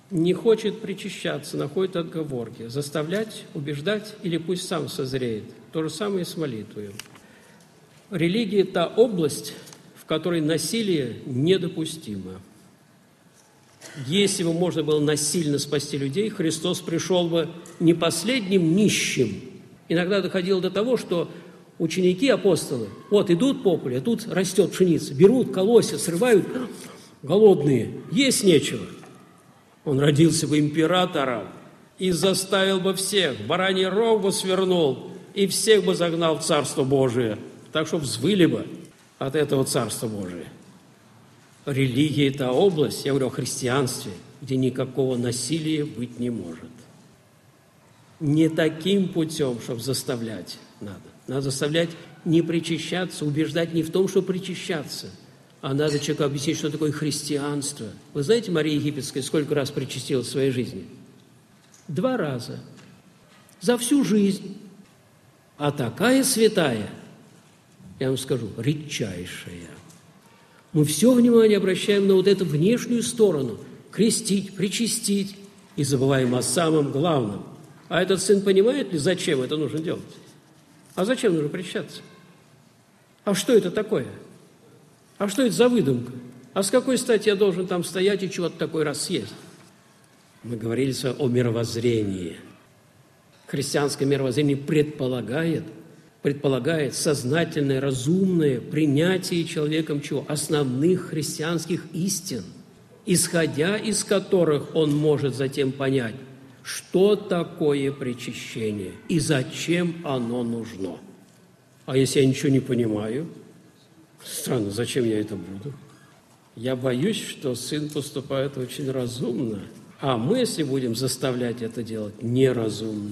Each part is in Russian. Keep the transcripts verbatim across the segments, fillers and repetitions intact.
не хочет причащаться, находит отговорки. Заставлять, убеждать или пусть сам созреет. То же самое и с молитвой. Религия – та область, в которой насилие недопустимо. Если бы можно было насильно спасти людей, Христос пришел бы не последним нищим. Иногда доходило до того, что ученики, апостолы, вот идут по полю, а тут растет пшеница, берут колосья, срывают, голодные, есть нечего. Он родился бы императором и заставил бы всех, бараний рог бы свернул и всех бы загнал в Царство Божие, так что взвыли бы от этого Царства Божия. Религия – это область, я говорю о христианстве, где никакого насилия быть не может. Не таким путем, чтобы заставлять надо. Надо заставлять не причащаться, убеждать не в том, что причащаться, а надо человеку объяснить, что такое христианство. Вы знаете, Мария Египетская сколько раз причастилась в своей жизни? Два раза. За всю жизнь. А такая святая, я вам скажу, редчайшая. Мы все внимание обращаем на вот эту внешнюю сторону. Крестить, причастить. И забываем о самом главном. А этот сын понимает ли, зачем это нужно делать? А зачем нужно причащаться? А что это такое? А что это за выдумка? А с какой стати я должен там стоять и чего-то такой раз съесть? Мы говорили о мировоззрении. Христианское мировоззрение предполагает, предполагает сознательное, разумное принятие человеком чего? Основных христианских истин, исходя из которых он может затем понять, что такое причащение и зачем оно нужно. А если я ничего не понимаю, странно, зачем я это буду? Я боюсь, что сын поступает очень разумно, а мы, если будем заставлять это делать, неразумно.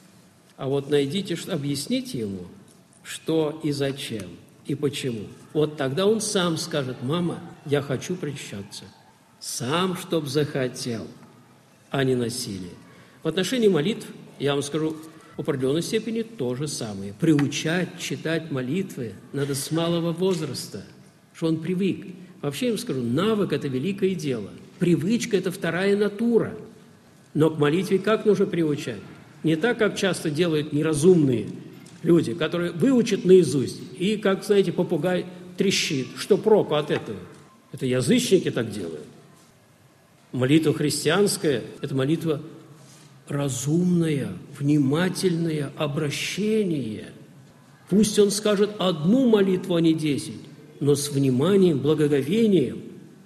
А вот найдите, объясните ему, что и зачем, и почему. Вот тогда он сам скажет: мама, я хочу причащаться. Сам, чтоб захотел, а не насилие. В отношении молитв, я вам скажу, в определенной степени то же самое. Приучать читать молитвы надо с малого возраста, что он привык. Вообще, я вам скажу, навык – это великое дело. Привычка – это вторая натура. Но к молитве как нужно приучать? Не так, как часто делают неразумные люди, которые выучат наизусть, и, как, знаете, попугай трещит. Что проку от этого? Это язычники так делают. Молитва христианская – это молитва разумное, внимательное обращение. Пусть он скажет одну молитву, а не десять, но с вниманием, благоговением,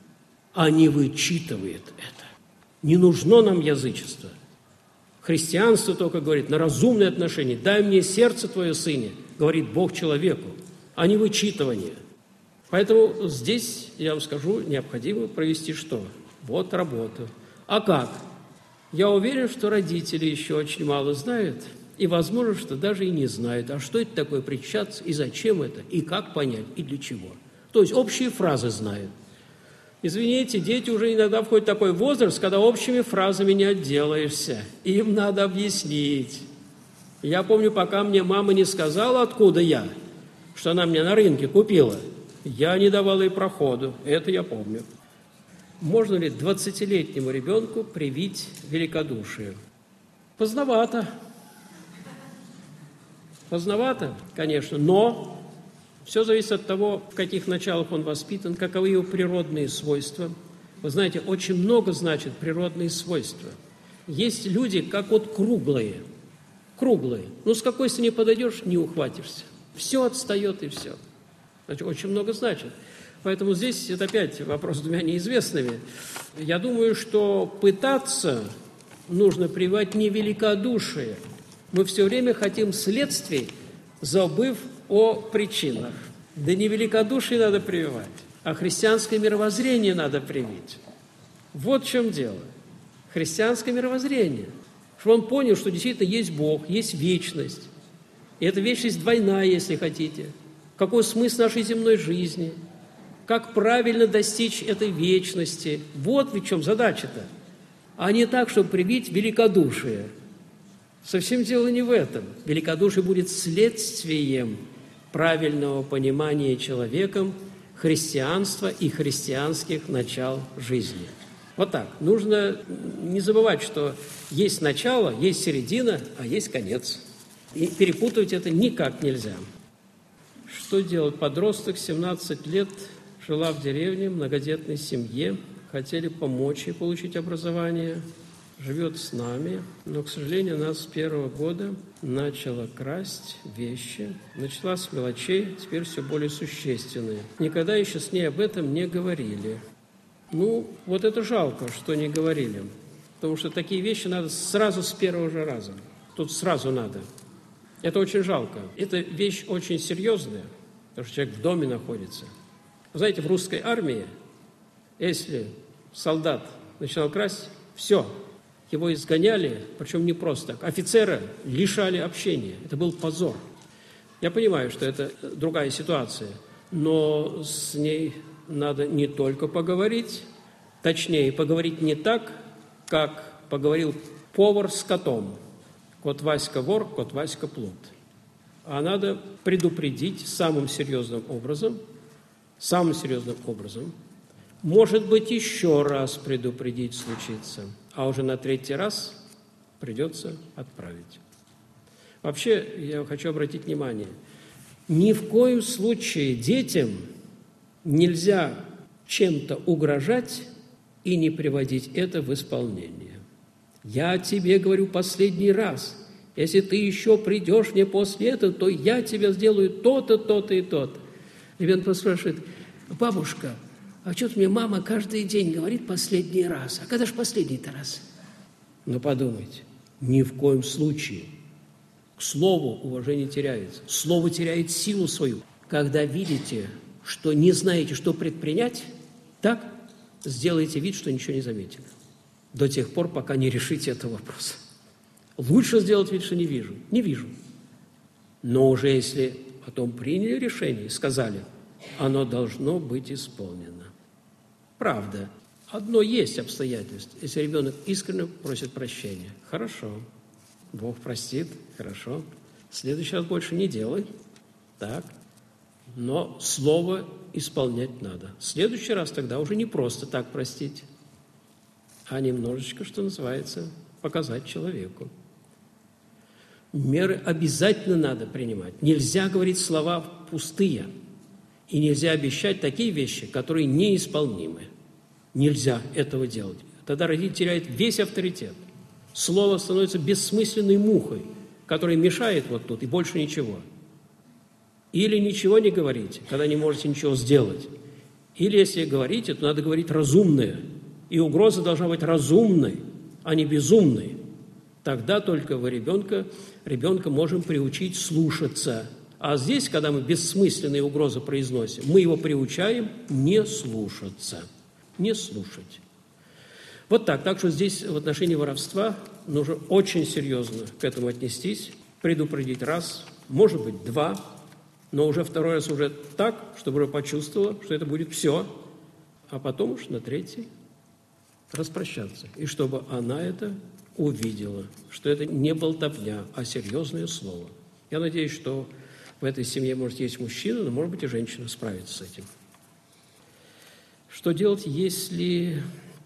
а не вычитывает это. Не нужно нам язычество. Христианство только говорит на разумное отношение. «Дай мне сердце твое, сыне», говорит Бог человеку, а не вычитывание. Поэтому здесь, я вам скажу, необходимо провести что? Вот работу. А как? Я уверен, что родители еще очень мало знают, и, возможно, что даже и не знают, а что это такое причащаться, и зачем это, и как понять, и для чего. То есть общие фразы знают. Извините, дети уже иногда входят в такой возраст, когда общими фразами не отделаешься. Им надо объяснить. Я помню, пока мне мама не сказала, откуда я, что она мне на рынке купила, я не давал ей проходу. Это я помню. Можно ли двадцатилетнему ребенку привить великодушие? Поздновато. Поздновато, конечно, но все зависит от того, в каких началах он воспитан, каковы его природные свойства. Вы знаете, очень много значит природные свойства. Есть люди, как вот круглые. Круглые. Ну, с какой стороны подойдешь, не ухватишься. Все отстает и все. Значит, очень много значит. Поэтому здесь это опять вопрос с двумя неизвестными. Я думаю, что пытаться нужно прививать не великодушие. Мы все время хотим следствий, забыв о причинах. Да не великодушие надо прививать, а христианское мировоззрение надо привить. Вот в чем дело. Христианское мировоззрение. Чтобы он понял, что действительно есть Бог, есть вечность. И эта вечность двойная, если хотите. Какой смысл нашей земной жизни? Как правильно достичь этой вечности? Вот в чем задача-то. А не так, чтобы привить великодушие. Совсем дело не в этом. Великодушие будет следствием правильного понимания человеком христианства и христианских начал жизни. Вот так. Нужно не забывать, что есть начало, есть середина, а есть конец. И перепутать это никак нельзя. Что делать? Подросток, семнадцать лет, жила в деревне, в многодетной семье, хотели помочь ей получить образование, живет с нами, но, к сожалению, она с первого года начала красть вещи, начала с мелочей, теперь все более существенные. Никогда еще с ней об этом не говорили. Ну, вот это жалко, что не говорили, потому что такие вещи надо сразу с первого же раза. Тут сразу надо. Это очень жалко. Это вещь очень серьезная, потому что человек в доме находится. Вы знаете, в русской армии, если солдат начинал красть, все, его изгоняли, причем не просто так. Офицера лишали общения. Это был позор. Я понимаю, что это другая ситуация, но с ней надо не только поговорить, точнее, поговорить не так, как поговорил повар с котом. Кот Васька вор, кот Васька плут. А надо предупредить самым серьезным образом, самым серьезным образом, может быть, еще раз предупредить случится, а уже на третий раз придется отправить. Вообще, я хочу обратить внимание, ни в коем случае детям нельзя чем-то угрожать и не приводить это в исполнение. Я тебе говорю последний раз, если ты еще придешь мне после этого, то я тебе сделаю то-то, то-то и то-то. Ребенок спрашивает: бабушка, а что-то мне мама каждый день говорит последний раз. А когда же последний-то раз? Ну, подумайте, ни в коем случае. К слову уважение теряется. Слово теряет силу свою. Когда видите, что не знаете, что предпринять, так сделайте вид, что ничего не заметили. До тех пор, пока не решите этого вопроса. Лучше сделать вид, что не вижу. Не вижу. Но уже если потом приняли решение и сказали, оно должно быть исполнено. Правда. Одно есть обстоятельство. Если ребенок искренне просит прощения, хорошо. Бог простит, хорошо. В следующий раз больше не делай. Так. Но слово исполнять надо. В следующий раз тогда уже не просто так простить, а немножечко, что называется, показать человеку. Меры обязательно надо принимать. Нельзя говорить слова пустые. И нельзя обещать такие вещи, которые неисполнимы. Нельзя этого делать. Тогда родитель теряет весь авторитет. Слово становится бессмысленной мухой, которая мешает вот тут, и больше ничего. Или ничего не говорите, когда не можете ничего сделать. Или если говорите, то надо говорить разумное. И угроза должна быть разумной, а не безумной. Тогда только вы ребенка, ребенка можем приучить слушаться. А здесь, когда мы бессмысленные угрозы произносим, мы его приучаем не слушаться. Не слушать. Вот так. Так что здесь в отношении воровства нужно очень серьезно к этому отнестись, предупредить раз, может быть, два, но уже второй раз уже так, чтобы уже почувствовала, что это будет все, а потом уж на третий распрощаться. И чтобы она это увидела, что это не болтовня, а серьезное слово. Я надеюсь, что в этой семье, может, есть мужчина, но, может быть, и женщина справится с этим. Что делать, если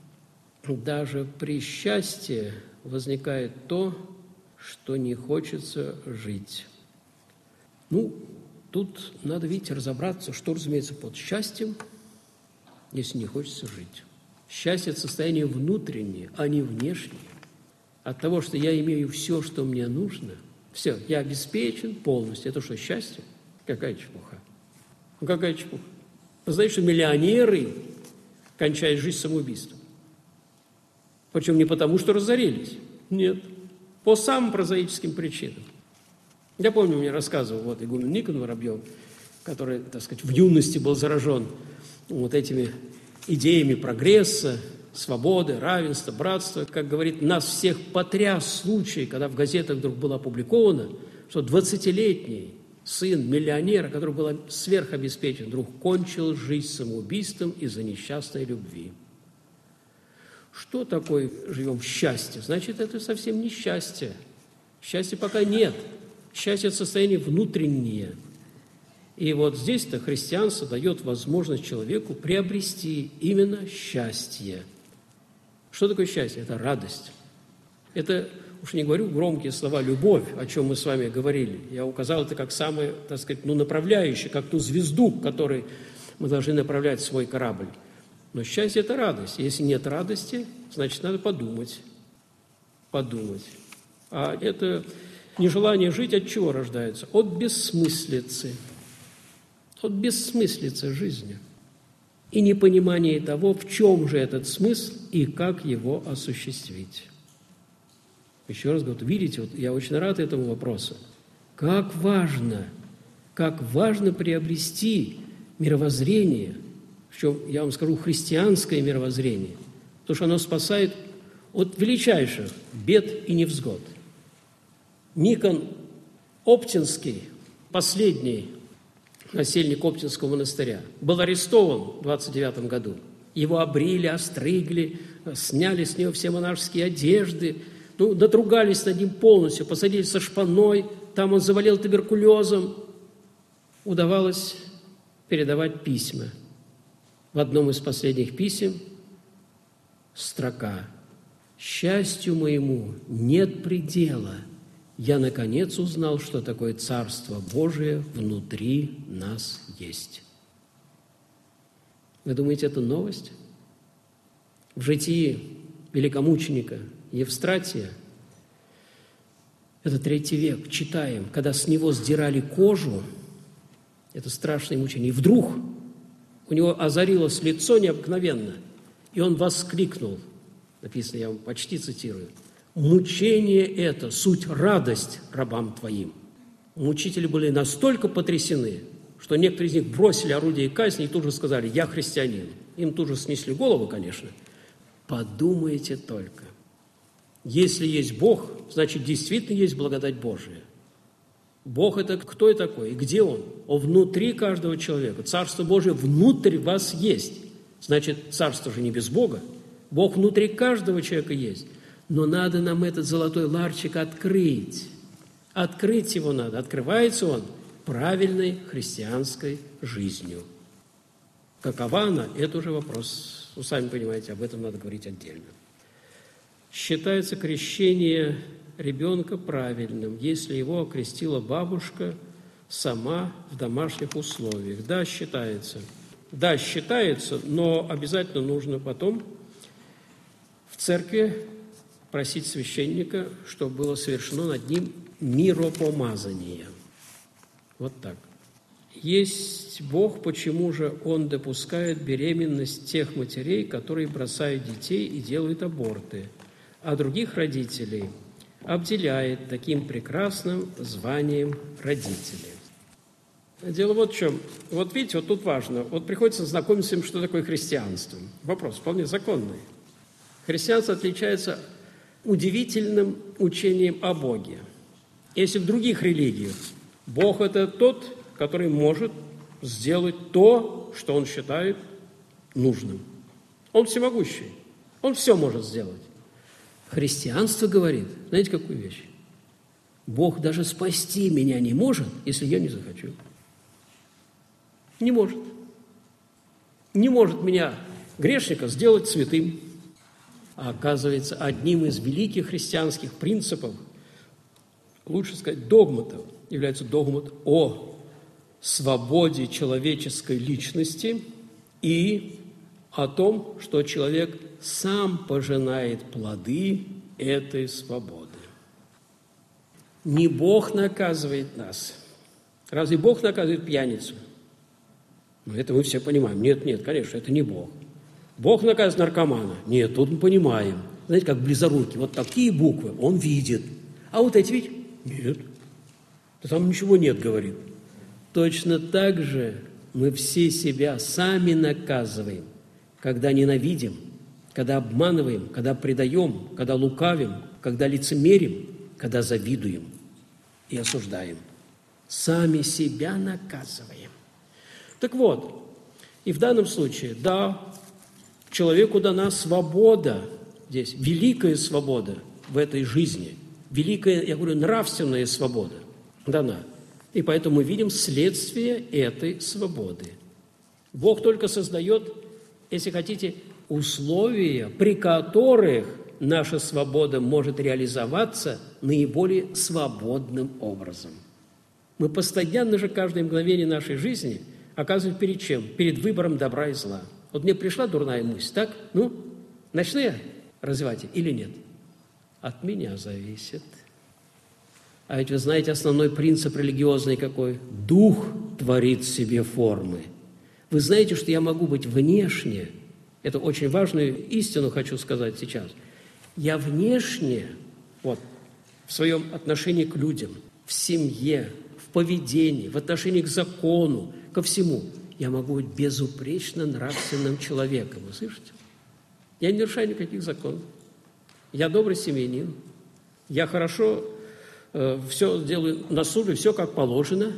даже при счастье возникает то, что не хочется жить? Ну, тут надо, видите, разобраться, что разумеется под счастьем, если не хочется жить. Счастье – это состояние внутреннее, а не внешнее. От того, что я имею все, что мне нужно, все, я обеспечен полностью. Это что, счастье? Какая чепуха? Ну, какая чепуха? Вы знаете, что миллионеры кончают жизнь самоубийством. Причем не потому, что разорились. Нет. По самым прозаическим причинам. Я помню, мне рассказывал вот игумен Никон Воробьев, который, так сказать, в юности был заражен вот этими идеями прогресса, свободы, равенства, братства. Как говорит, нас всех потряс случай, когда в газетах вдруг было опубликовано, что двадцатилетний сын миллионера, который был сверхобеспечен, вдруг кончил жизнь самоубийством из-за несчастной любви. Что такое живем в счастье? Значит, это совсем не счастье. Счастья пока нет. Счастье – это состояние внутреннее. И вот здесь-то христианство дает возможность человеку приобрести именно счастье. Что такое счастье? Это радость. Это, уж не говорю громкие слова, любовь, о чем мы с вами говорили. Я указал это как самое, так сказать, ну, направляющее, как ту звезду, к которой мы должны направлять свой корабль. Но счастье – это радость. Если нет радости, значит, надо подумать. Подумать. А это нежелание жить от чего рождается? От бессмыслицы. От бессмыслицы жизни. И непонимание того, в чем же этот смысл и как его осуществить. Еще раз говорю, видите, вот я очень рад этому вопросу. Как важно, как важно приобрести мировоззрение, причем, я вам скажу, христианское мировоззрение, потому что оно спасает от величайших бед и невзгод. Никон Оптинский, последний насельник Оптинского монастыря, был арестован в двадцать девятом году. Его обрили, остригли, сняли с него все монашеские одежды, ну, надругались над ним полностью, посадили со шпаной, там он заболел туберкулезом. Удавалось передавать письма. В одном из последних писем строка: «Счастью моему нет предела. Я, наконец, узнал, что такое Царство Божие внутри нас есть». Вы думаете, это новость? В житии великомученика Евстратия, это третий век, читаем, когда с него сдирали кожу, это страшное мучение, и вдруг у него озарилось лицо необыкновенно, и он воскликнул, написано, я вам почти цитирую: «Мучение это, суть радость рабам твоим». Мучители были настолько потрясены, что некоторые из них бросили орудие казни и тут же сказали: «Я христианин». Им тут же снесли голову, конечно. Подумайте только. Если есть Бог, значит, действительно есть благодать Божия. Бог – это кто и такой? И где Он? Он внутри каждого человека. Царство Божие внутрь вас есть. Значит, царство же не без Бога. Бог внутри каждого человека есть. Но надо нам этот золотой ларчик открыть. Открыть его надо. Открывается он правильной христианской жизнью. Какова она? Это уже вопрос. Вы сами понимаете, об этом надо говорить отдельно. Считается крещение ребенка правильным, если его окрестила бабушка сама в домашних условиях. Да, считается. Да, считается, но обязательно нужно потом в церкви просить священника, чтобы было совершено над ним миропомазание. Вот так. Есть Бог, почему же Он допускает беременность тех матерей, которые бросают детей и делают аборты, а других родителей обделяет таким прекрасным званием родителей. Дело вот в чем. Вот видите, вот тут важно. Вот приходится знакомиться с тем, что такое христианство. Вопрос вполне законный. Христианство отличается удивительным учением о Боге. Если в других религиях Бог – это тот, который может сделать то, что Он считает нужным. Он всемогущий. Он все может сделать. Христианство говорит, знаете, какую вещь? Бог даже спасти меня не может, если я не захочу. Не может. Не может меня, грешника, сделать святым. А оказывается, одним из великих христианских принципов, лучше сказать, догматов, является догмат о свободе человеческой личности и о том, что человек сам пожинает плоды этой свободы. Не Бог наказывает нас. Разве Бог наказывает пьяницу? Ну, это мы все понимаем. Нет, нет, конечно, это не Бог. Бог наказывает наркомана? Нет, тут мы понимаем. Знаете, как близоруки. Вот такие буквы он видит. А вот эти ведь? Нет. Да там ничего нет, говорит. Точно так же мы все себя сами наказываем, когда ненавидим, когда обманываем, когда предаем, когда лукавим, когда лицемерим, когда завидуем и осуждаем. Сами себя наказываем. Так вот, и в данном случае, да, человеку дана свобода, здесь великая свобода в этой жизни, великая, я говорю, нравственная свобода дана. И поэтому мы видим следствие этой свободы. Бог только создает, если хотите, условия, при которых наша свобода может реализоваться наиболее свободным образом. Мы постоянно же, каждое мгновение нашей жизни оказываемся перед чем? Перед выбором добра и зла. Вот мне пришла дурная мысль, так? Ну, начну я развивать или нет? От меня зависит. А ведь вы знаете, основной принцип религиозный какой? Дух творит в себе формы. Вы знаете, что я могу быть внешне, это очень важную истину хочу сказать сейчас, я внешне, вот, в своем отношении к людям, в семье, в поведении, в отношении к закону, ко всему, я могу быть безупречно нравственным человеком. Вы слышите? Я не нарушаю никаких законов. Я добрый семьянин. Я хорошо э, все делаю на службе, все как положено.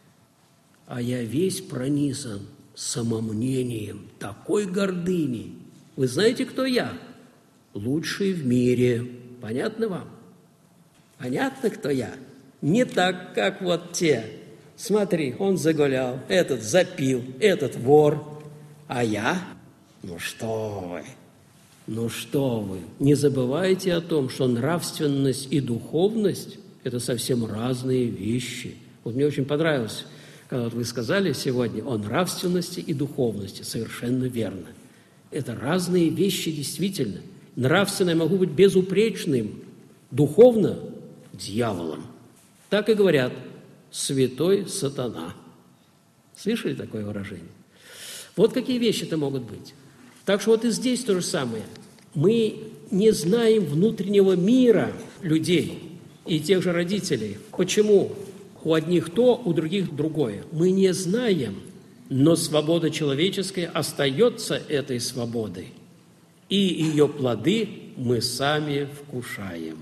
А я весь пронизан самомнением, такой гордыней. Вы знаете, кто я? Лучший в мире. Понятно вам? Понятно, кто я? Не так, как вот те. Смотри, он загулял, этот запил, этот вор. А я? Ну что вы? Ну что вы? Не забывайте о том, что нравственность и духовность – это совсем разные вещи. Вот мне очень понравилось, когда вот вы сказали сегодня о нравственности и духовности. Совершенно верно. Это разные вещи действительно. Нравственно я могу быть безупречным, духовно – дьяволом. Так и говорят «святой сатана». Слышали такое выражение? Вот какие вещи-то могут быть. Так что вот и здесь то же самое. Мы не знаем внутреннего мира людей и тех же родителей. Почему? У одних то, у других другое. Мы не знаем, но свобода человеческая остается этой свободой. И ее плоды мы сами вкушаем.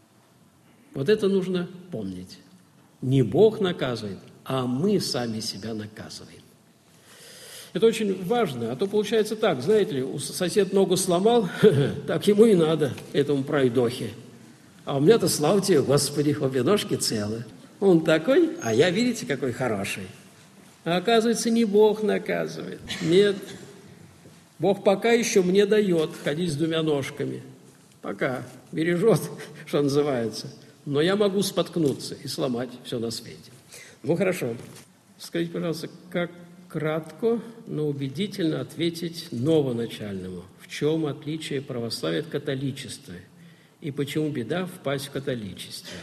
Вот это нужно помнить. Не Бог наказывает, а мы сами себя наказываем. Это очень важно, а то получается так, знаете ли, сосед ногу сломал, так ему и надо, этому пройдохе. А у меня-то, слава тебе, Господи, обе ножки целы. Он такой, а я, видите, какой хороший. А оказывается, не Бог наказывает. Нет. Бог пока еще мне дает ходить с двумя ножками. Пока бережет, что называется. Но я могу споткнуться и сломать все на свете. Ну, хорошо. Скажите, пожалуйста, как кратко, но убедительно ответить новоначальному, в чем отличие православия от католичества и почему беда впасть в католичество?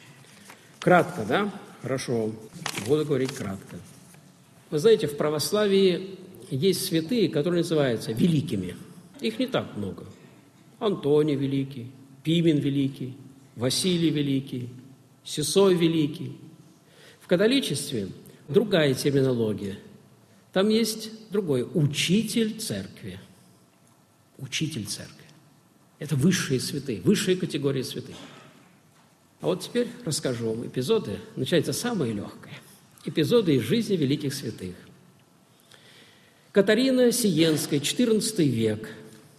Кратко, да? Хорошо. Буду говорить кратко. Вы знаете, в православии есть святые, которые называются великими. Их не так много. Антоний Великий, Пимен Великий, Василий Великий, Сесой Великий. В католичестве другая терминология. Там есть другой – учитель церкви. Учитель церкви. Это высшие святые, высшая категория святых. А вот теперь расскажу вам эпизоды. Начинается самое легкое. Эпизоды из жизни великих святых. Катарина Сиенская, четырнадцатый век.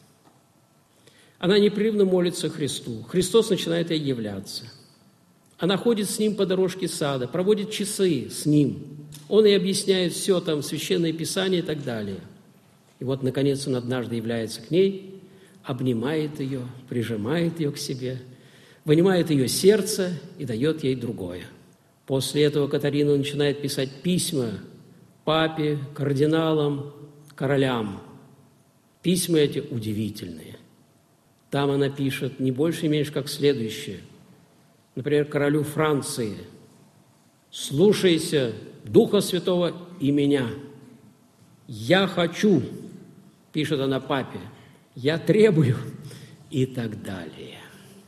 Она непрерывно молится Христу. Христос начинает ей являться. Она ходит с ним по дорожке сада, проводит часы с ним. Он ей объясняет все, там, Священное Писание и так далее. И вот, наконец, он однажды является к ней, обнимает ее, прижимает ее к себе, вынимает ее сердце и дает ей другое. После этого Катарина начинает писать письма папе, кардиналам, королям. Письма эти удивительные. Там она пишет не больше и меньше, как следующее. Например, королю Франции. «Слушайся Духа Святого и меня. Я хочу», пишет она папе, «я требую» и так далее.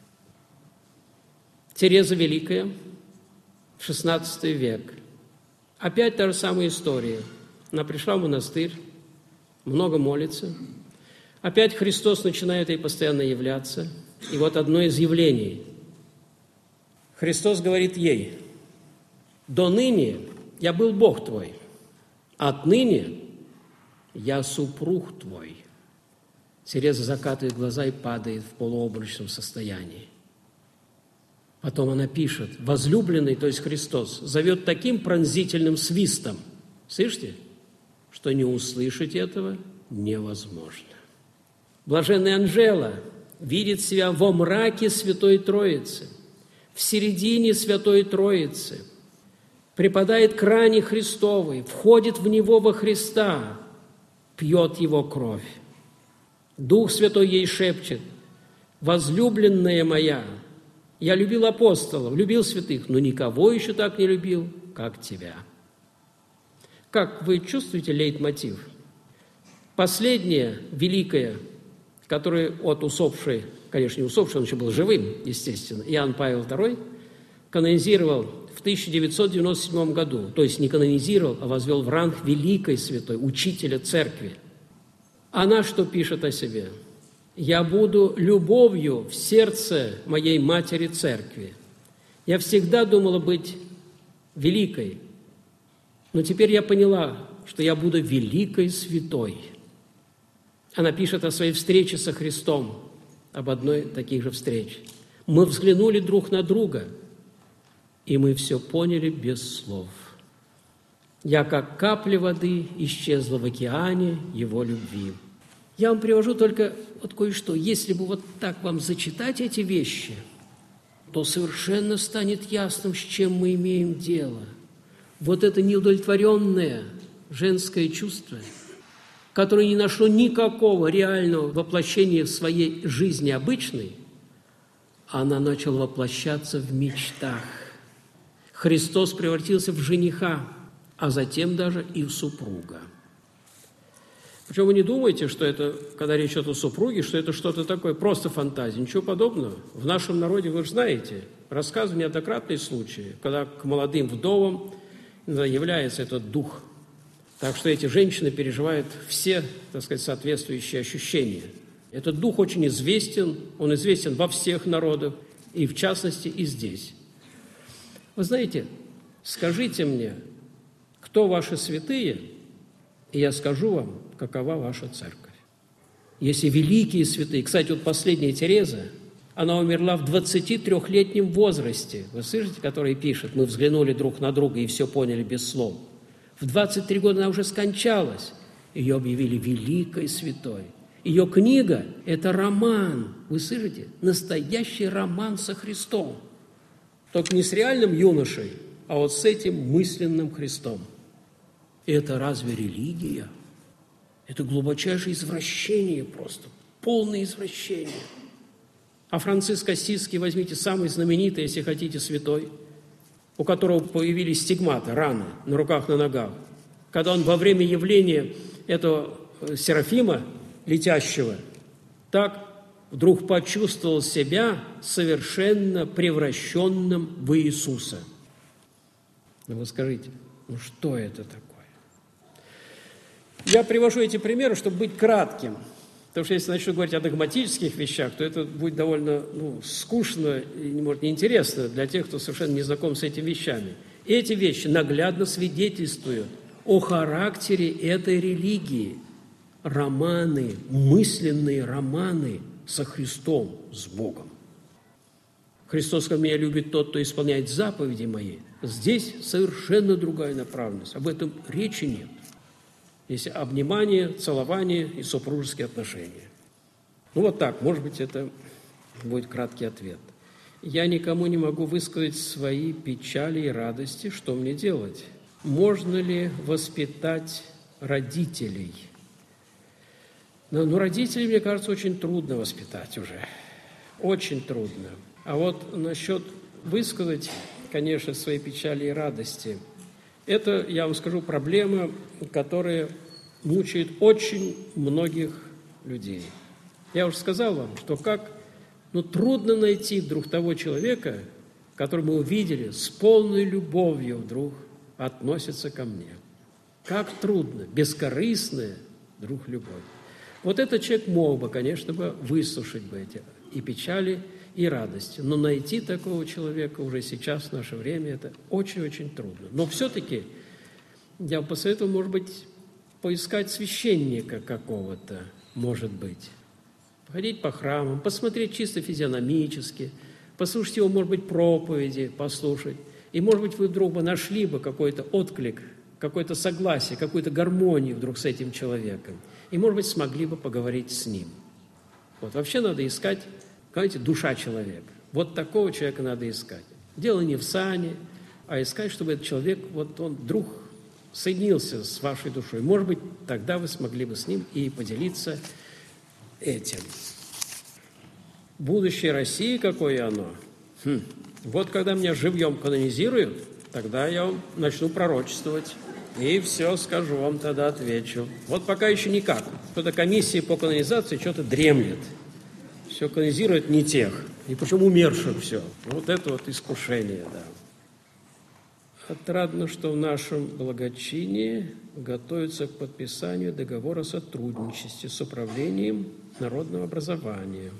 Тереза Великая, шестнадцатый век. Опять та же самая история. Она пришла в монастырь, много молится. Опять Христос начинает ей постоянно являться. И вот одно из явлений. Христос говорит ей: «До ныне я был Бог твой, отныне я супруг твой». Тереза закатывает глаза и падает в полуобморочном состоянии. Потом она пишет: «Возлюбленный, то есть Христос, зовет таким пронзительным свистом». Слышите? Что не услышать этого невозможно. Блаженный Анжела видит себя во мраке Святой Троицы, в середине Святой Троицы, припадает к ране Христовой, входит в Него во Христа, пьет Его кровь. Дух Святой ей шепчет: «Возлюбленная моя, я любил апостолов, любил святых, но никого еще так не любил, как тебя». Как вы чувствуете лейтмотив? Последнее великое, которое от усопшей, конечно, не усопшей, он еще был живым, естественно, Иоанн Павел второй, канонизировал в тысяча девятьсот девяносто седьмом году, то есть не канонизировал, а возвел в ранг великой святой, учителя церкви. Она что пишет о себе? «Я буду любовью в сердце моей матери церкви. Я всегда думала быть великой, но теперь я поняла, что я буду великой святой». Она пишет о своей встрече со Христом, об одной таких же встреч. «Мы взглянули друг на друга, и мы все поняли без слов. Я, как капля воды, исчезла в океане Его любви». Я вам привожу только вот кое-что. Если бы вот так вам зачитать эти вещи, то совершенно станет ясным, с чем мы имеем дело. Вот это неудовлетворенное женское чувство, которое не нашло никакого реального воплощения в своей жизни обычной, она начала воплощаться в мечтах. Христос превратился в жениха, а затем даже и в супруга. Причем вы не думаете, что это, когда речь идет о супруге, что это что-то такое, просто фантазия. Ничего подобного. В нашем народе, вы же знаете, рассказывают неоднократные случаи, когда к молодым вдовам является этот дух. Так что эти женщины переживают все, так сказать, соответствующие ощущения. Этот дух очень известен, он известен во всех народах, и в частности и здесь. Вы знаете, скажите мне, кто ваши святые, и я скажу вам, какова ваша церковь. Если великие святые, кстати, вот последняя Тереза, она умерла в двадцатитрёхлетнем возрасте, вы слышите, который пишет: «Мы взглянули друг на друга и все поняли без слов». В двадцать три года она уже скончалась, ее объявили великой святой. Ее книга – это роман, вы слышите, настоящий роман со Христом. Только не с реальным юношей, а вот с этим мысленным Христом. Это разве религия? Это глубочайшее извращение просто, полное извращение. А Франциск Ассизский, возьмите, самый знаменитый, если хотите, святой, у которого появились стигматы, раны на руках, на ногах. Когда он во время явления этого Серафима, летящего, так вдруг почувствовал себя совершенно превращенным в Иисуса. Ну вы скажите, ну что это такое? Я привожу эти примеры, чтобы быть кратким. Потому что если начну говорить о догматических вещах, то это будет довольно ну, скучно и, может, неинтересно для тех, кто совершенно не знаком с этими вещами. И эти вещи наглядно свидетельствуют о характере этой религии. Романы, мысленные романы со Христом, с Богом. Христос ко мне любит тот, кто исполняет заповеди мои. Здесь совершенно другая направленность. Об этом речи нет. Есть обнимание, целование и супружеские отношения. Ну вот так, может быть, это будет краткий ответ. Я никому не могу высказать свои печали и радости, что мне делать? Можно ли воспитать родителей? Но, но родителей, мне кажется, очень трудно воспитать уже. Очень трудно. А вот насчет высказать, конечно, свои печали и радости, это, я вам скажу, проблема, которая мучает очень многих людей. Я уже сказал вам, что как ну, трудно найти вдруг того человека, который мы увидели, с полной любовью вдруг относится ко мне. Как трудно, бескорыстная вдруг любовь. Вот этот человек мог бы, конечно, бы выслушать бы эти и печали, и радости. Но найти такого человека уже сейчас, в наше время, это очень-очень трудно. Но все-таки я бы посоветовал, может быть, поискать священника какого-то, может быть. Ходить по храмам, посмотреть чисто физиономически, послушать его, может быть, проповеди, послушать. И, может быть, вы вдруг бы нашли бы какой-то отклик, какое-то согласие, какую-то гармонию вдруг с этим человеком. И, может быть, смогли бы поговорить с ним. Вот вообще надо искать, знаете, душа человека. Вот такого человека надо искать. Дело не в сане, а искать, чтобы этот человек, вот он вдруг соединился с вашей душой. Может быть, тогда вы смогли бы с ним и поделиться этим. Будущее России, какое оно? Хм. Вот когда меня живьем канонизируют, тогда я вам начну пророчествовать. И все скажу вам, тогда отвечу. Вот пока еще никак. Что-то комиссия по канонизации что-то дремлет. Все канонизирует не тех. И причем умерших все. Вот это вот искушение, да. Отрадно, что в нашем благочинии готовится к подписанию договора о сотрудничестве с управлением народного образования.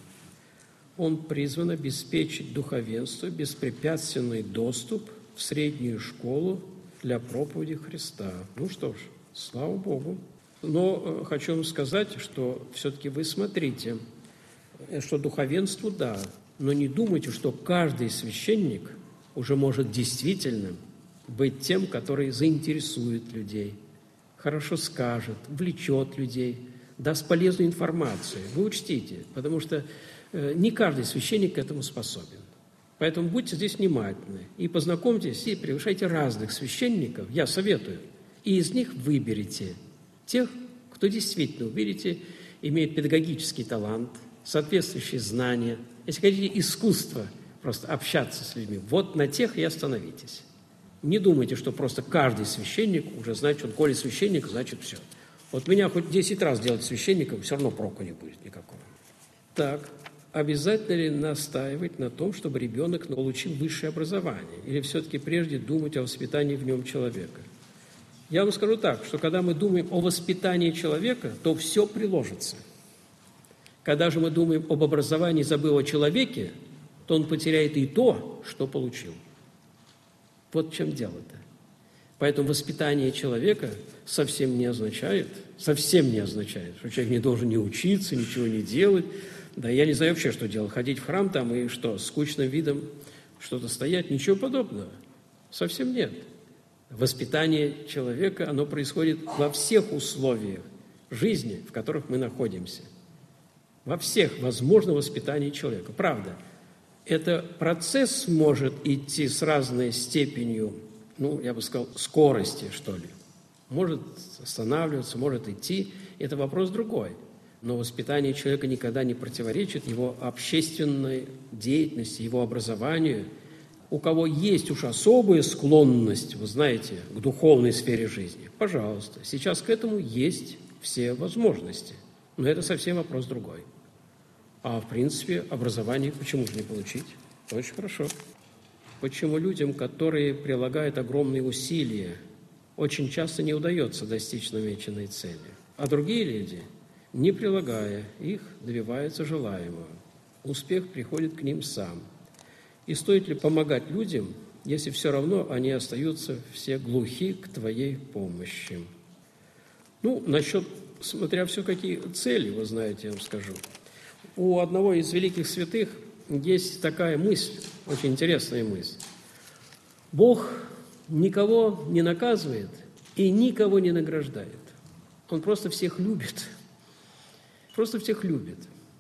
Он призван обеспечить духовенству беспрепятственный доступ в среднюю школу для проповеди Христа. Ну что ж, слава Богу. Но хочу вам сказать, что все-таки вы смотрите, что духовенству, да, но не думайте, что каждый священник уже может действительно быть тем, который заинтересует людей, хорошо скажет, влечет людей, даст полезную информацию. Вы учтите, потому что не каждый священник к этому способен. Поэтому будьте здесь внимательны и познакомьтесь, и приглашайте разных священников, я советую, и из них выберите тех, кто действительно, увидите, имеет педагогический талант, соответствующие знания, если хотите, искусство просто общаться с людьми. Вот на тех и остановитесь. Не думайте, что просто каждый священник уже знает, что он коли священник, значит все. Вот меня хоть десять раз делать священником, все равно проку не будет никакого. Так, обязательно ли настаивать на том, чтобы ребенок получил высшее образование? Или все-таки прежде думать о воспитании в нем человека? Я вам скажу так, что когда мы думаем о воспитании человека, то все приложится. Когда же мы думаем об образовании, забыв о человеке, то он потеряет и то, что получил. Вот в чем дело-то. Поэтому воспитание человека совсем не означает, совсем не означает, что человек не должен ни учиться, ничего не делать. Да я не знаю вообще, что делать. Ходить в храм там и что, скучным видом что-то стоять, ничего подобного. Совсем нет. Воспитание человека, оно происходит во всех условиях жизни, в которых мы находимся. Во всех возможно воспитание человека. Правда, это процесс может идти с разной степенью, ну, я бы сказал, скорости, что ли. Может останавливаться, может идти. Это вопрос другой. Но воспитание человека никогда не противоречит его общественной деятельности, его образованию. У кого есть уж особая склонность, вы знаете, к духовной сфере жизни, пожалуйста, сейчас к этому есть все возможности. Но это совсем вопрос другой. А в принципе, образование почему же не получить? Очень хорошо. Почему людям, которые прилагают огромные усилия, очень часто не удается достичь намеченной цели, а другие люди, не прилагая их, добиваются желаемого. Успех приходит к ним сам. И стоит ли помогать людям, если все равно они остаются все глухи к твоей помощи? Ну, насчет, смотря все какие цели, вы знаете, я вам скажу. У одного из великих святых есть такая мысль, очень интересная мысль. Бог никого не наказывает и никого не награждает. Он просто всех любит. Просто всех любит.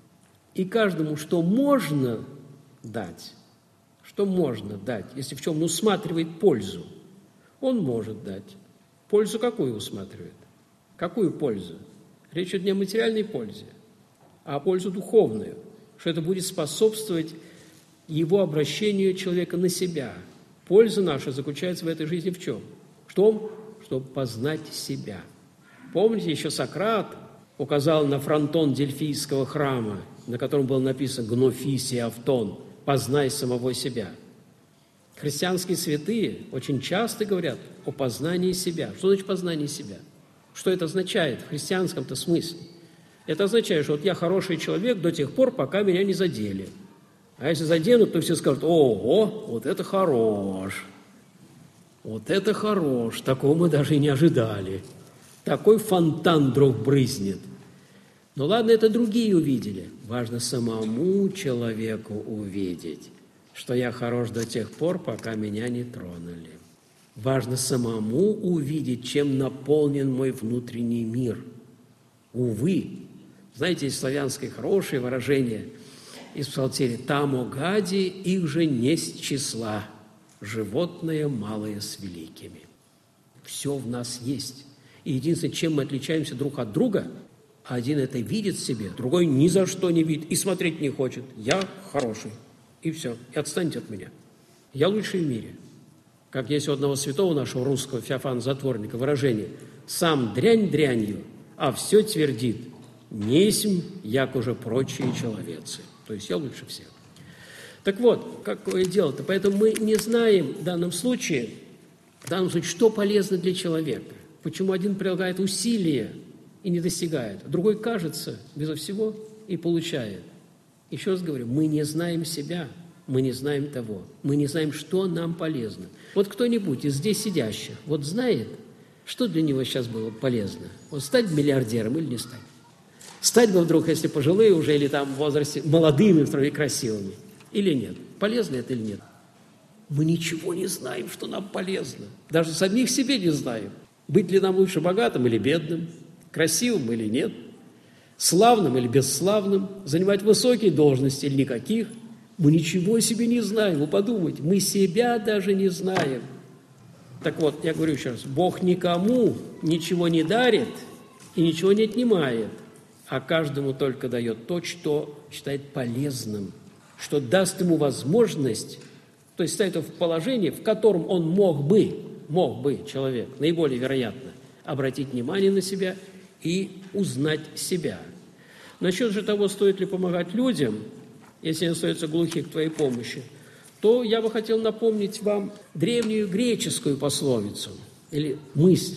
И каждому, что можно дать, что можно дать, если в чем он усматривает пользу, он может дать. Пользу какую усматривает? Какую пользу? Речь идет не о материальной пользе, а о пользу духовную, что это будет способствовать его обращению человека на себя. Польза наша заключается в этой жизни в чем? В том, чтобы познать себя. Помните, еще Сократ указал на фронтон Дельфийского храма, на котором было написано «Гнофись и Автон», «Познай самого себя». Христианские святые очень часто говорят о познании себя. Что значит познание себя? Что это означает в христианском-то смысле? Это означает, что вот я хороший человек до тех пор, пока меня не задели. А если заденут, то все скажут: «Ого, вот это хорош! Вот это хорош! Такого мы даже и не ожидали. Такой фонтан вдруг брызнет». Ну ладно, это другие увидели. Важно самому человеку увидеть, что я хорош до тех пор, пока меня не тронули. Важно самому увидеть, чем наполнен мой внутренний мир. Увы, Знаете, есть славянское хорошее выражение из псалтири: «Там, о гади, их же несть числа, животное малое с великими». Все в нас есть. И единственное, чем мы отличаемся друг от друга, один это видит в себе, другой ни за что не видит и смотреть не хочет. Я хороший. И все. И отстаньте от меня. Я лучший в мире. Как есть у одного святого нашего русского, Феофана Затворника, выражение: «Сам дрянь дрянью, а все твердит, несмь, як уже прочие человецы». То есть я лучше всех. Так вот, какое дело-то? Поэтому мы не знаем в данном случае, в данном случае, что полезно для человека. Почему один прилагает усилия и не достигает, другой кажется безо всего и получает. Еще раз говорю, мы не знаем себя, мы не знаем того, мы не знаем, что нам полезно. Вот кто-нибудь из здесь сидящих вот знает, что для него сейчас было полезно? Вот стать миллиардером или не стать? Стать бы вдруг, если пожилые уже, или там в возрасте, молодыми и красивыми, или нет? Полезно это или нет? Мы ничего не знаем, что нам полезно. Даже самих себе не знаем. Быть ли нам лучше богатым или бедным, красивым или нет, славным или бесславным, занимать высокие должности или никаких. Мы ничего о себе не знаем. Вы подумайте, мы себя даже не знаем. Так вот, я говорю еще раз, Бог никому ничего не дарит и ничего не отнимает, а каждому только дает то, что считает полезным, что даст ему возможность, то есть ставит его в положение, в котором он мог бы, мог бы человек, наиболее вероятно, обратить внимание на себя и узнать себя. Насчет же того, стоит ли помогать людям, если они остаются глухи к твоей помощи, то я бы хотел напомнить вам древнюю греческую пословицу или мысль.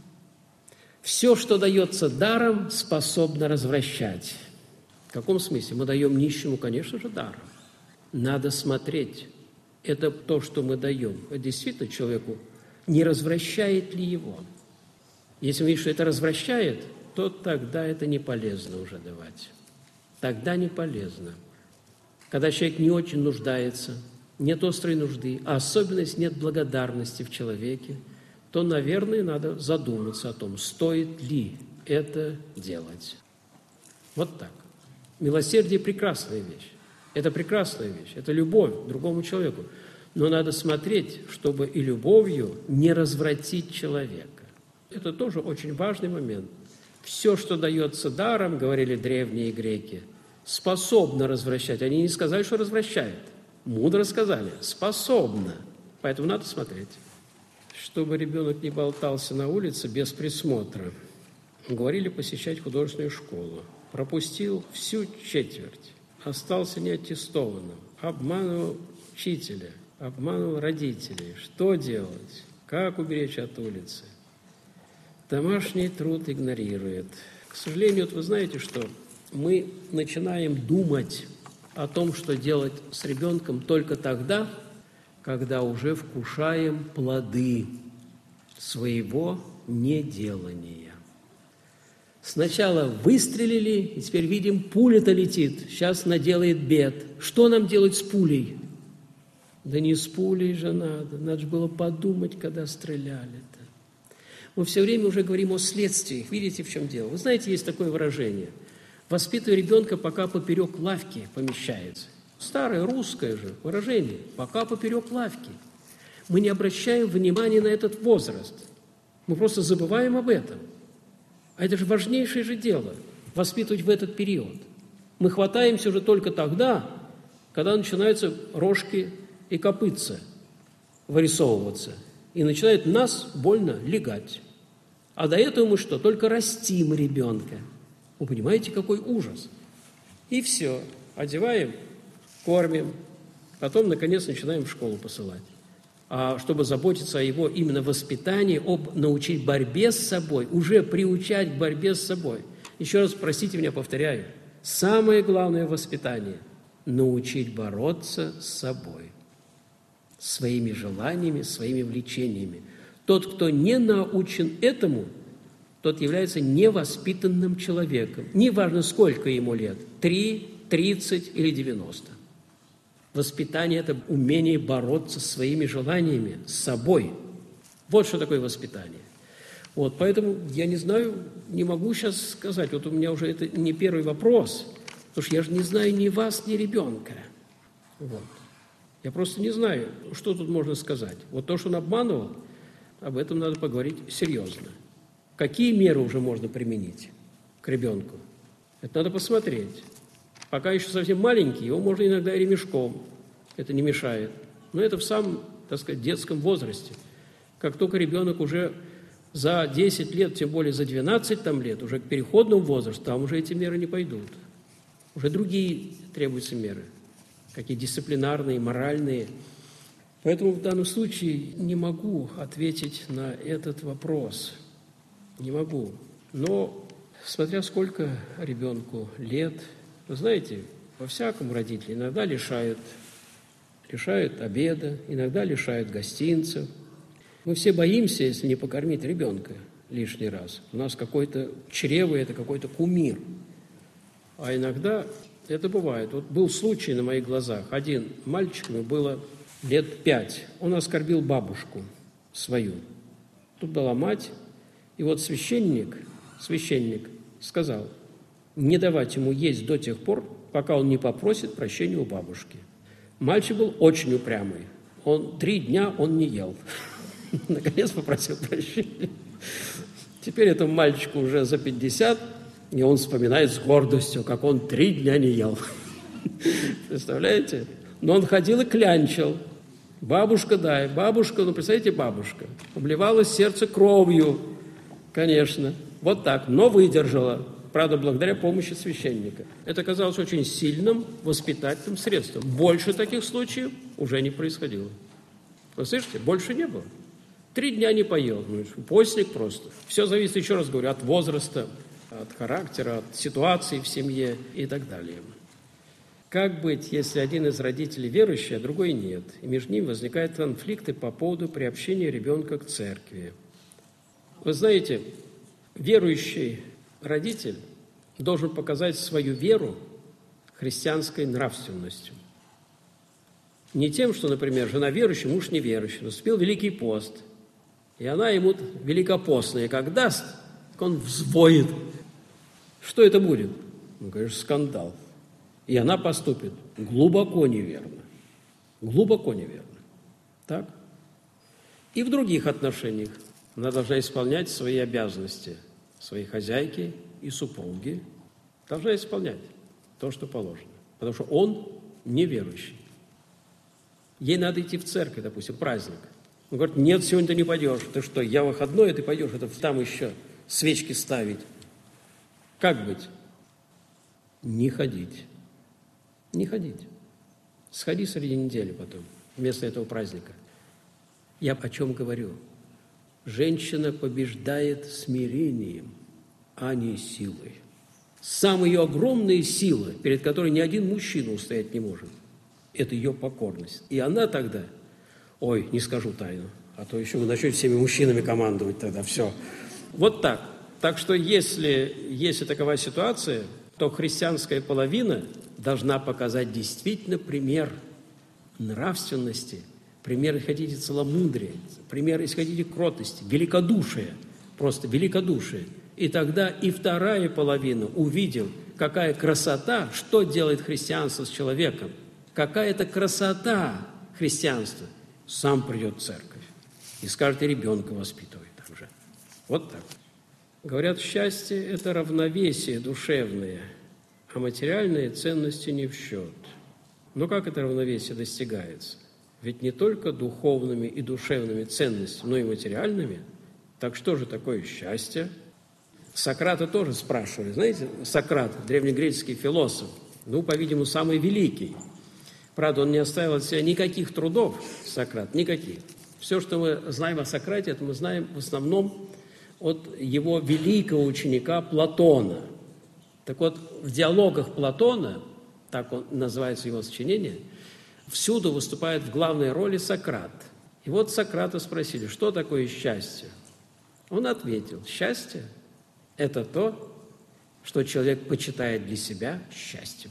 Все, что дается даром, способно развращать. В каком смысле? Мы даем нищему, конечно же, даром. Надо смотреть. Это то, что мы даем. Это действительно человеку не развращает ли его? Если мы видим, что это развращает, то тогда это не полезно уже давать. Тогда не полезно. Когда человек не очень нуждается, нет острой нужды, а особенно если нет благодарности в человеке, то, наверное, надо задуматься о том, стоит ли это делать. Вот так. Милосердие – прекрасная вещь. Это прекрасная вещь. Это любовь к другому человеку. Но надо смотреть, чтобы и любовью не развратить человека. Это тоже очень важный момент. Все, что дается даром, говорили древние греки, способно развращать. Они не сказали, что развращает. Мудро сказали, способно. Поэтому надо смотреть. Чтобы ребенок не болтался на улице без присмотра. Говорили посещать художественную школу. Пропустил всю четверть. Остался неаттестованным. Обманывал учителя. Обманывал родителей. Что делать? Как уберечь от улицы? Домашний труд игнорирует. К сожалению, вот вы знаете, что мы начинаем думать о том, что делать с ребенком только тогда, когда уже вкушаем плоды своего неделания. Сначала выстрелили, и теперь видим, пуля-то летит, сейчас наделает бед. Что нам делать с пулей? Да не с пулей же надо, надо же было подумать, когда стреляли-то. Мы все время уже говорим о следствиях. Видите, в чем дело? Вы знаете, есть такое выражение. Воспитывай ребенка, пока поперек лавки помещается. Старое русское же выражение. Пока поперек лавки. Мы не обращаем внимания на этот возраст. Мы просто забываем об этом. А это же важнейшее же дело. Воспитывать в этот период. Мы хватаемся уже только тогда, когда начинаются рожки и копытца вырисовываться. И начинает нас больно легать. А до этого мы что? Только растим ребенка. Вы понимаете, какой ужас? И все. Одеваем, кормим, потом, наконец, начинаем в школу посылать. А чтобы заботиться о его именно воспитании, об научить борьбе с собой, уже приучать к борьбе с собой. Еще раз, простите меня, повторяю. Самое главное воспитание – научить бороться с собой. Своими желаниями, своими влечениями. Тот, кто не научен этому, тот является невоспитанным человеком. Неважно, сколько ему лет – три, тридцать или девяносто. Воспитание – это умение бороться с своими желаниями, с собой. Вот что такое воспитание. Вот, поэтому я не знаю, не могу сейчас сказать. Вот у меня уже это не первый вопрос, потому что я же не знаю ни вас, ни ребенка. Вот. Я просто не знаю, что тут можно сказать. Вот то, что он обманывал, об этом надо поговорить серьезно. Какие меры уже можно применить к ребенку? Это надо посмотреть. Пока еще совсем маленький, его можно иногда и ремешком. Это не мешает. Но это в самом, так сказать, детском возрасте. Как только ребенок уже за десять лет, тем более за двенадцать там лет, уже к переходному возрасту, там уже эти меры не пойдут. Уже другие требуются меры, какие дисциплинарные, моральные. Поэтому в данном случае не могу ответить на этот вопрос. Не могу. Но смотря сколько ребенку лет, вы знаете, по-всякому родители иногда лишают, лишают обеда, иногда лишают гостинцев. Мы все боимся, если не покормить ребенка лишний раз. У нас какой-то чрево, это какой-то кумир. А иногда это бывает. Вот был случай на моих глазах. Один мальчик, ему было лет пять. Он оскорбил бабушку свою. Тут была мать. И вот священник, священник сказал, не давать ему есть до тех пор, пока он не попросит прощения у бабушки. Мальчик был очень упрямый. Он три дня он не ел. Наконец попросил прощения. Теперь этому мальчику уже за пятьдесят, и он вспоминает с гордостью, как он три дня не ел. Представляете? Но он ходил и клянчил. Бабушка, дай, бабушка, ну, представляете, бабушка. Обливалось сердце кровью, конечно. Вот так, но выдержала. Правда, благодаря помощи священника. Это оказалось очень сильным воспитательным средством. Больше таких случаев уже не происходило. Вы слышите? Больше не было. Три дня не поел. Ну, постник просто. Все зависит, еще раз говорю, от возраста, от характера, от ситуации в семье и так далее. Как быть, если один из родителей верующий, а другой нет, и между ними возникают конфликты по поводу приобщения ребенка к церкви? Вы знаете, верующий родитель должен показать свою веру христианской нравственностью. Не тем, что, например, жена верующая, муж неверующий. Наступил Великий пост, и она ему великопостное как даст, так он взвоет. Что это будет? Ну, конечно, скандал. И она поступит глубоко неверно. Глубоко неверно. Так? И в других отношениях она должна исполнять свои обязанности, своей хозяйки и супруги. Должна исполнять то, что положено. Потому что он неверующий. Ей надо идти в церковь, допустим, праздник. Он говорит, нет, сегодня ты не пойдешь. Ты что, я выходной, а ты пойдешь, это там еще свечки ставить. Как быть? Не ходить. Не ходить. Сходи среди недели потом, вместо этого праздника. Я о чем говорю? Женщина побеждает смирением, а не силой. Самая ее огромная сила, перед которой ни один мужчина устоять не может, это ее покорность. И она тогда, ой, не скажу тайну, а то еще вы начнете всеми мужчинами командовать тогда, все. Вот так. Так что если, если такова ситуация, то христианская половина должна показать действительно пример нравственности, пример, если хотите, целомудрия, пример, если хотите, кротости, великодушия, просто великодушия. И тогда и вторая половина увидит, какая красота, что делает христианство с человеком, какая это красота христианства. Сам придет в церковь и скажет, и ребенка воспитывает так же. Вот так. Говорят, счастье – это равновесие душевное, а материальные ценности не в счет. Но как это равновесие достигается? Ведь не только духовными и душевными ценностями, но и материальными. Так что же такое счастье? Сократа тоже спрашивали. Знаете, Сократ, древнегреческий философ, ну, по-видимому, самый великий. Правда, он не оставил от себя никаких трудов, Сократ, никаких. Все, что мы знаем о Сократе, это мы знаем в основном от его великого ученика Платона. Так вот, в диалогах Платона, так он называется его сочинение, всюду выступает в главной роли Сократ. И вот Сократа спросили, что такое счастье? Он ответил, счастье – это то, что человек почитает для себя счастьем.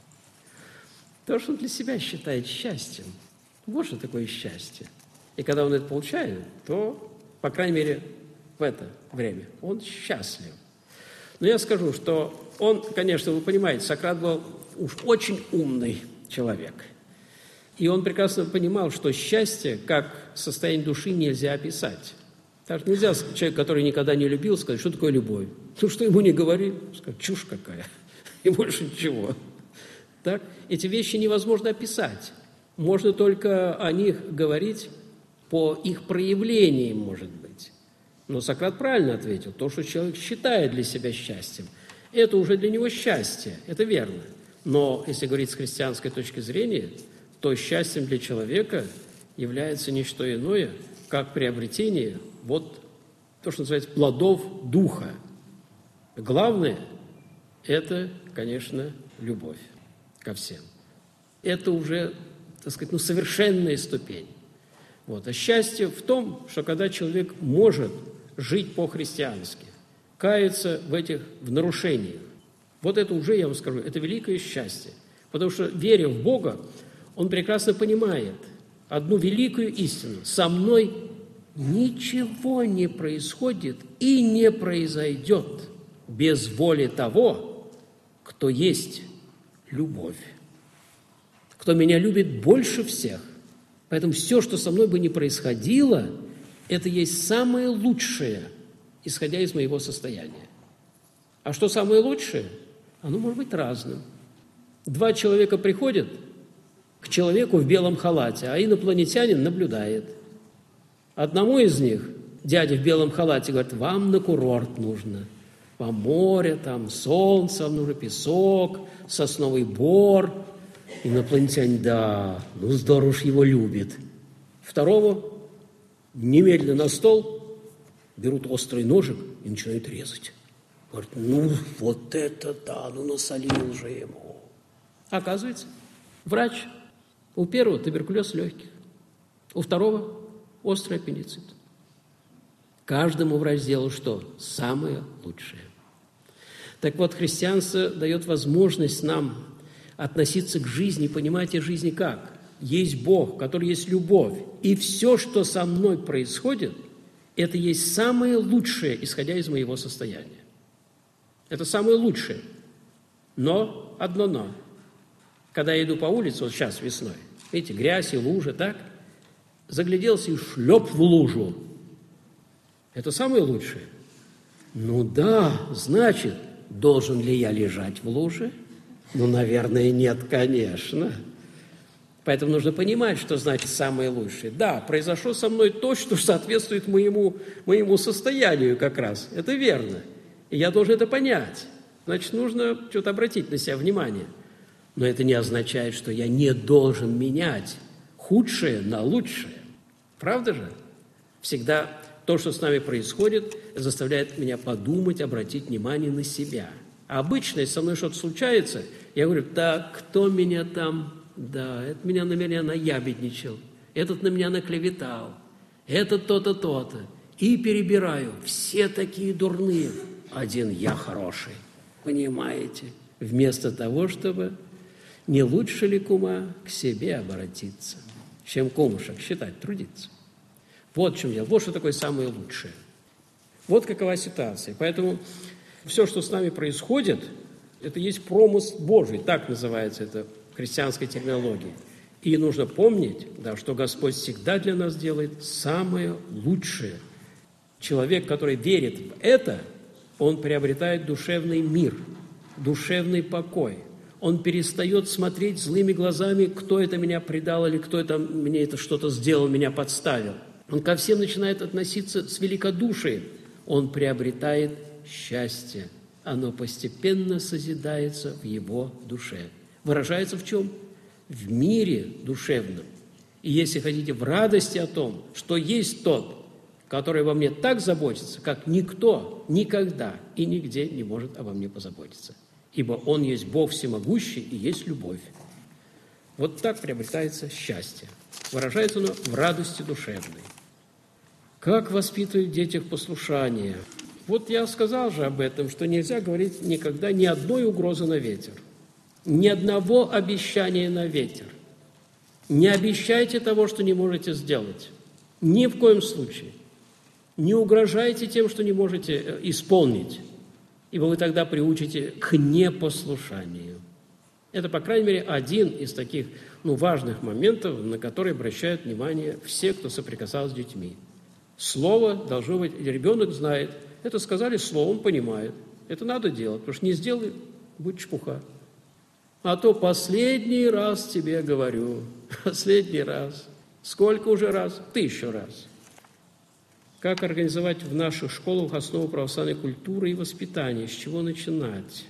То, что он для себя считает счастьем, вот что такое счастье. И когда он это получает, то, по крайней мере, в это время, он счастлив. Но я скажу, что он, конечно, вы понимаете, Сократ был уж очень умный человек. И он прекрасно понимал, что счастье, как состояние души, нельзя описать. Так что нельзя человек, который никогда не любил, сказать, что такое любовь. Ну, что ему не говори, сказать, чушь какая, и больше ничего. Так? Эти вещи невозможно описать. Можно только о них говорить по их проявлениям, может быть. Но Сократ правильно ответил. То, что человек считает для себя счастьем, это уже для него счастье, это верно. Но если говорить с христианской точки зрения, то счастьем для человека является не что иное, как приобретение вот то, что называется плодов духа. Главное – это, конечно, любовь ко всем. Это уже, так сказать, ну, совершенная ступень. Вот. А счастье в том, что когда человек может жить по-христиански, каяться в этих в нарушениях, вот это уже, я вам скажу, это великое счастье. Потому что, веря в Бога, он прекрасно понимает одну великую истину. Со мной ничего не происходит и не произойдет без воли того, кто есть любовь, кто меня любит больше всех. Поэтому все, что со мной бы ни происходило, это есть самое лучшее, исходя из моего состояния. А что самое лучшее? Оно может быть разным. Два человека приходят к человеку в белом халате, а инопланетянин наблюдает. Одному из них дядя в белом халате говорит, вам на курорт нужно, вам море, там солнце, вам нужен песок, сосновый бор. Инопланетянин, да, ну здорово уж его любит. Второго немедленно на стол берут острый ножик и начинают резать. Говорят, ну вот это да, ну насолил же ему. Оказывается, врач, у первого туберкулез легких, у второго острый аппендицит. Каждому врач сделал что? Самое лучшее. Так вот, христианство дает возможность нам относиться к жизни, понимаете, жизни как? Есть Бог, который есть любовь. И все, что со мной происходит, это есть самое лучшее, исходя из моего состояния. Это самое лучшее. Но, одно но. Когда я иду по улице, вот сейчас весной, видите, грязь и лужа, так? Загляделся и шлеп в лужу. Это самое лучшее? Ну да, значит, должен ли я лежать в луже? Ну, наверное, нет, конечно. Поэтому нужно понимать, что значит самое лучшее. Да, произошло со мной то, что соответствует моему, моему состоянию как раз. Это верно. И я должен это понять. Значит, нужно что-то обратить на себя внимание. Но это не означает, что я не должен менять худшее на лучшее. Правда же? Всегда то, что с нами происходит, заставляет меня подумать, обратить внимание на себя. А обычно, если со мной что-то случается, я говорю, да, кто меня там, да, это меня на меня наябедничал, этот на меня наклеветал, этот то-то, то-то. И перебираю, все такие дурные, один я хороший, понимаете? Вместо того, чтобы не лучше ли, кума, к себе обратиться, чем кумушек считать, трудиться. Вот в чем дело, вот что такое самое лучшее. Вот какова ситуация. Поэтому все, что с нами происходит, это есть промысл Божий, так называется это в христианской терминологии. И нужно помнить, да, что Господь всегда для нас делает самое лучшее. Человек, который верит в это, он приобретает душевный мир, душевный покой. Он перестает смотреть злыми глазами, кто это меня предал или кто это мне это что-то сделал, меня подставил. Он ко всем начинает относиться с великодушием. Он приобретает счастье. Оно постепенно созидается в его душе. Выражается в чем? В мире душевном. И если хотите, в радости о том, что есть тот, который обо мне так заботится, как никто никогда и нигде не может обо мне позаботиться. Ибо Он есть Бог всемогущий и есть любовь. Вот так приобретается счастье. Выражается оно в радости душевной. Как воспитывать в детях послушание? Вот я сказал же об этом, что нельзя говорить никогда ни одной угрозы на ветер, ни одного обещания на ветер. Не обещайте того, что не можете сделать. Ни в коем случае. Не угрожайте тем, что не можете исполнить, ибо вы тогда приучите к непослушанию. Это, по крайней мере, один из таких ну, важных моментов, на которые обращают внимание все, кто соприкасался с детьми. Слово должно быть, ребенок знает, это сказали словом, понимает. Это надо делать, потому что не сделай, будет чепуха. А то последний раз тебе говорю, последний раз. Сколько уже раз? Тысячу раз. Как организовать в наших школах основу православной культуры и воспитания? С чего начинать?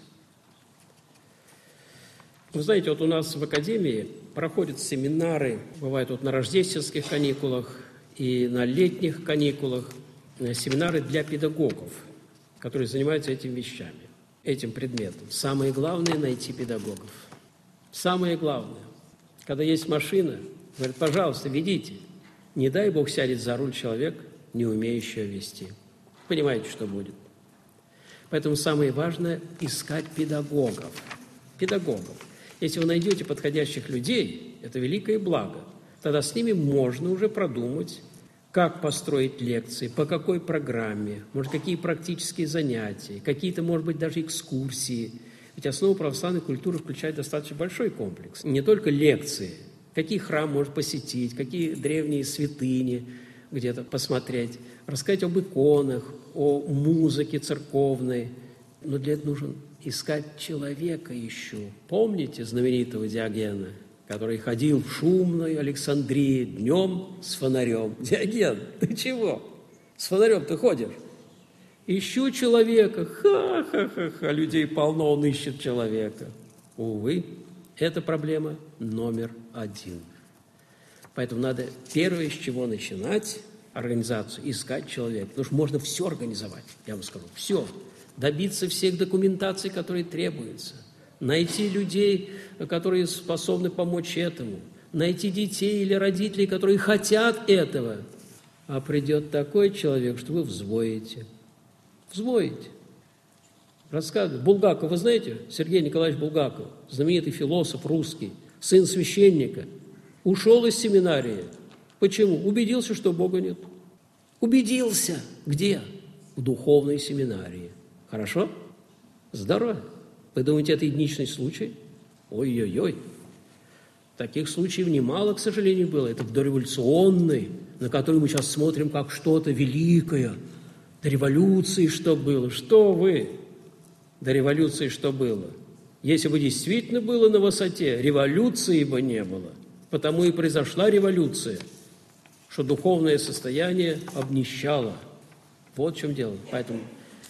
Вы знаете, вот у нас в академии проходят семинары, бывает вот на рождественских каникулах и на летних каникулах, семинары для педагогов, которые занимаются этими вещами, этим предметом. Самое главное – найти педагогов. Самое главное. Когда есть машина, говорят, пожалуйста, ведите. Не дай Бог сядет за руль человек, не умеющий вести. Понимаете, что будет. Поэтому самое важное – искать педагогов. Педагогов. Если вы найдете подходящих людей, это великое благо. Тогда с ними можно уже продумать, как построить лекции, по какой программе, может, какие практические занятия, какие-то, может быть, даже экскурсии. Ведь основа православной культуры включает достаточно большой комплекс. Не только лекции, какие храм может посетить, какие древние святыни где-то посмотреть, рассказать об иконах, о музыке церковной. Но для этого нужно искать человека еще. Помните знаменитого Диогена, который ходил в шумной Александрии днем с фонарем? Диоген, ты чего? С фонарем ты ходишь? Ищу человека. Ха-ха-ха-ха. Людей полно, он ищет человека. Увы, это проблема номер один. Поэтому надо первое, с чего начинать организацию, искать человека. Потому что можно все организовать, я вам скажу, все. Добиться всех документаций, которые требуются. Найти людей, которые способны помочь этому. Найти детей или родителей, которые хотят этого. А придет такой человек, что вы взвоите. Взвоите. Рассказываю. Булгаков, вы знаете, Сергей Николаевич Булгаков, знаменитый философ русский, сын священника, ушел из семинарии. Почему? Убедился, что Бога нет. Убедился. Где? В духовной семинарии. Хорошо? Здорово. Вы думаете, это единичный случай? Ой-ой-ой. Таких случаев немало, к сожалению, было. Это дореволюционный, на который мы сейчас смотрим как что-то великое. До революции что было? Что вы? До революции что было? Если бы действительно было на высоте, революции бы не было. Потому и произошла революция, что духовное состояние обнищало. Вот в чем дело. Поэтому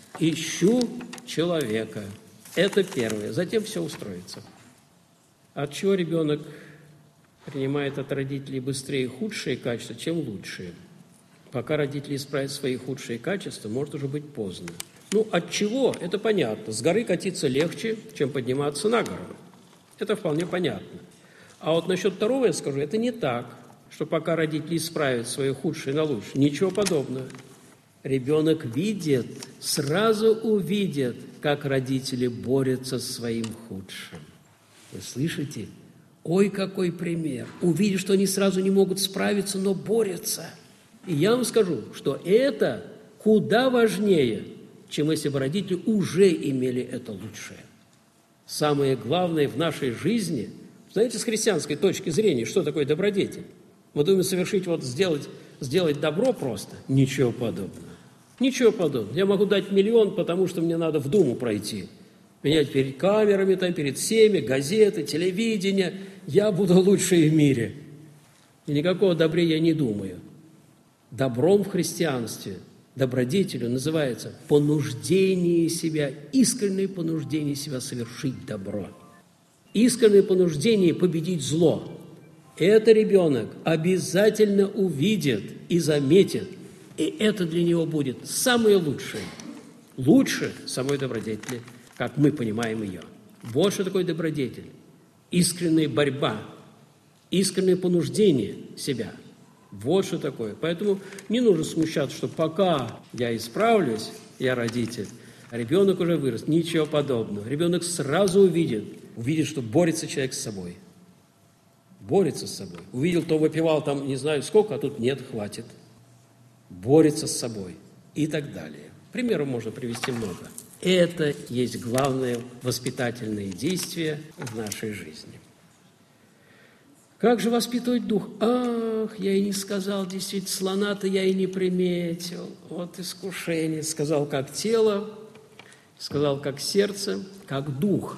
ищу человека. Это первое. Затем все устроится. От чего ребенок принимает от родителей быстрее худшие качества, чем лучшие? Пока родители исправят свои худшие качества, может уже быть поздно. Ну, от чего? Это понятно. С горы катиться легче, чем подниматься на гору. Это вполне понятно. А вот насчет второго я скажу, это не так, что пока родители исправят свои худшие на лучшие. Ничего подобного. Ребенок видит, сразу увидит, как родители борются со своим худшим. Вы слышите? Ой, какой пример. Увидишь, что они сразу не могут справиться, но борются. И я вам скажу, что это куда важнее, чем если бы родители уже имели это лучшее. Самое главное в нашей жизни, знаете, с христианской точки зрения, что такое добродетель? Мы думаем совершить, вот сделать, сделать добро просто? Ничего подобного. Ничего подобного. Я могу дать миллион, потому что мне надо в Думу пройти. Меня перед камерами, там, перед всеми, газеты, телевидение. Я буду лучший в мире. И никакого добра я не думаю. Добром в христианстве, добродетелью называется понуждение себя, искреннее понуждение себя совершить добро. Искреннее понуждение победить зло. Это ребенок обязательно увидит и заметит. И это для него будет самое лучшее. Лучше самой добродетели, как мы понимаем ее. Вот что такое добродетель. Искренняя борьба, искреннее понуждение себя. Вот что такое. Поэтому не нужно смущаться, что пока я исправлюсь, я родитель, а ребенок уже вырос. Ничего подобного. Ребенок сразу увидит, увидит, что борется человек с собой. Борется с собой. Увидел, то выпивал там не знаю сколько, а тут нет, хватит. Борется с собой. и так далее. Примеров можно привести много. Это есть главное воспитательное действие в нашей жизни. Как же воспитывать дух? Ах, я и не сказал, действительно, слона-то я и не приметил. Вот искушение. Сказал, как тело, сказал, как сердце, как дух.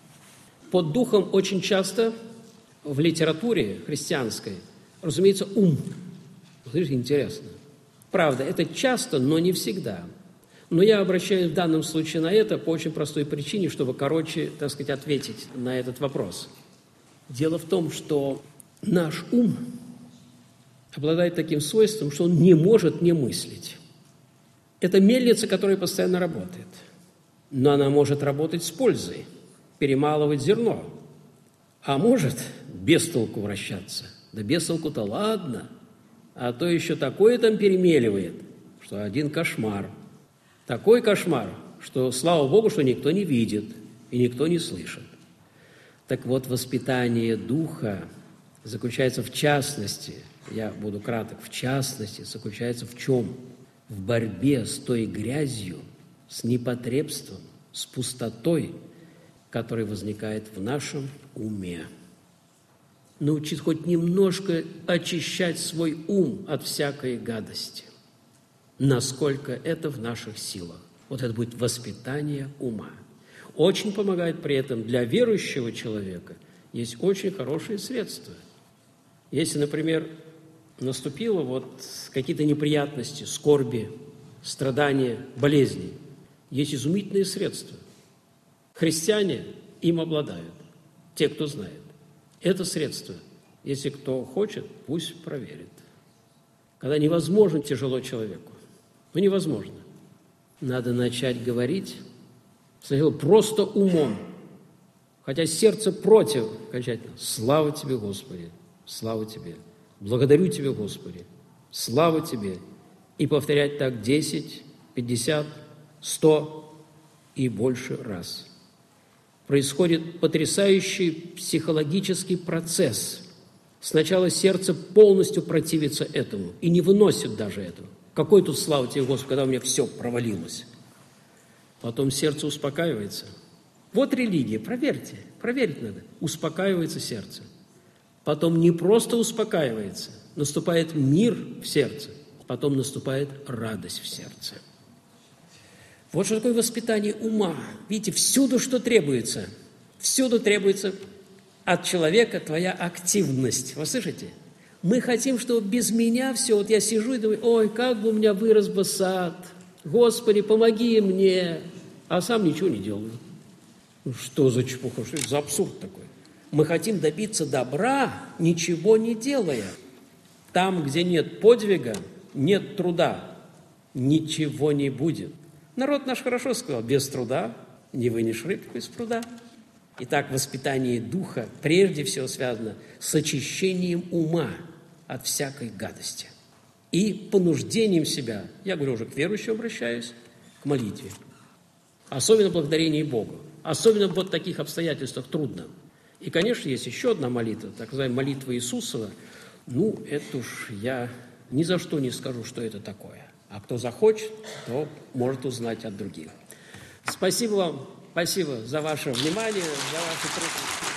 Под духом очень часто в литературе христианской, разумеется, ум. Смотрите, интересно. Правда, это часто, но не всегда. Но я обращаюсь в данном случае на это по очень простой причине, чтобы короче, так сказать, ответить на этот вопрос. Дело в том, что наш ум обладает таким свойством, что он не может не мыслить. Это мельница, которая постоянно работает. Но она может работать с пользой, перемалывать зерно. А может без толку вращаться. Да без толку-то ладно. А то еще такое там перемеливает, что один кошмар. Такой кошмар, что, слава Богу, что никто не видит и никто не слышит. Так вот, воспитание духа заключается в частности, я буду краток, в частности, заключается в чем? В борьбе с той грязью, с непотребством, с пустотой, которая возникает в нашем уме. Научить хоть немножко очищать свой ум от всякой гадости. Насколько это в наших силах. Вот это будет воспитание ума. Очень помогает при этом для верующего человека. Есть очень хорошие средства. Если, например, наступило вот какие-то неприятности, скорби, страдания, болезни, есть изумительные средства. Христиане им обладают, те, кто знает. Это средство, если кто хочет, пусть проверит. Когда невозможно тяжело человеку, ну невозможно, надо начать говорить сначала просто умом, хотя сердце против окончательно. Слава Тебе, Господи, слава Тебе, благодарю Тебя, Господи, слава Тебе. И повторять так десять, пятьдесят, сто и больше раз. Происходит потрясающий психологический процесс. Сначала сердце полностью противится этому и не выносит даже этого. Какой тут слава Тебе, Господи, когда у меня все провалилось. Потом сердце успокаивается. Вот религия, проверьте, проверить надо. Успокаивается сердце. Потом не просто успокаивается, наступает мир в сердце, потом наступает радость в сердце. Вот что такое воспитание ума. Видите, всюду, что требуется, всюду требуется от человека твоя активность. Вы слышите? Мы хотим, чтобы без меня все, вот я сижу и думаю, ой, как бы у меня вырос бы сад, Господи, помоги мне, а сам ничего не делаю. Ну, что за чепуха, что это за абсурд такой? Мы хотим добиться добра, ничего не делая. Там, где нет подвига, нет труда, ничего не будет. Народ наш хорошо сказал, без труда не вынешь рыбку из пруда. Итак, воспитание духа прежде всего связано с очищением ума от всякой гадости и понуждением себя, я говорю уже к верующим обращаюсь, к молитве. Особенно благодарение Богу. Особенно в вот таких обстоятельствах трудно. И, конечно, есть еще одна молитва, так называемая молитва Иисусова. Ну, это уж я ни за что не скажу, что это такое. А кто захочет, то может узнать от других. Спасибо вам, спасибо за ваше внимание, за ваши трудности.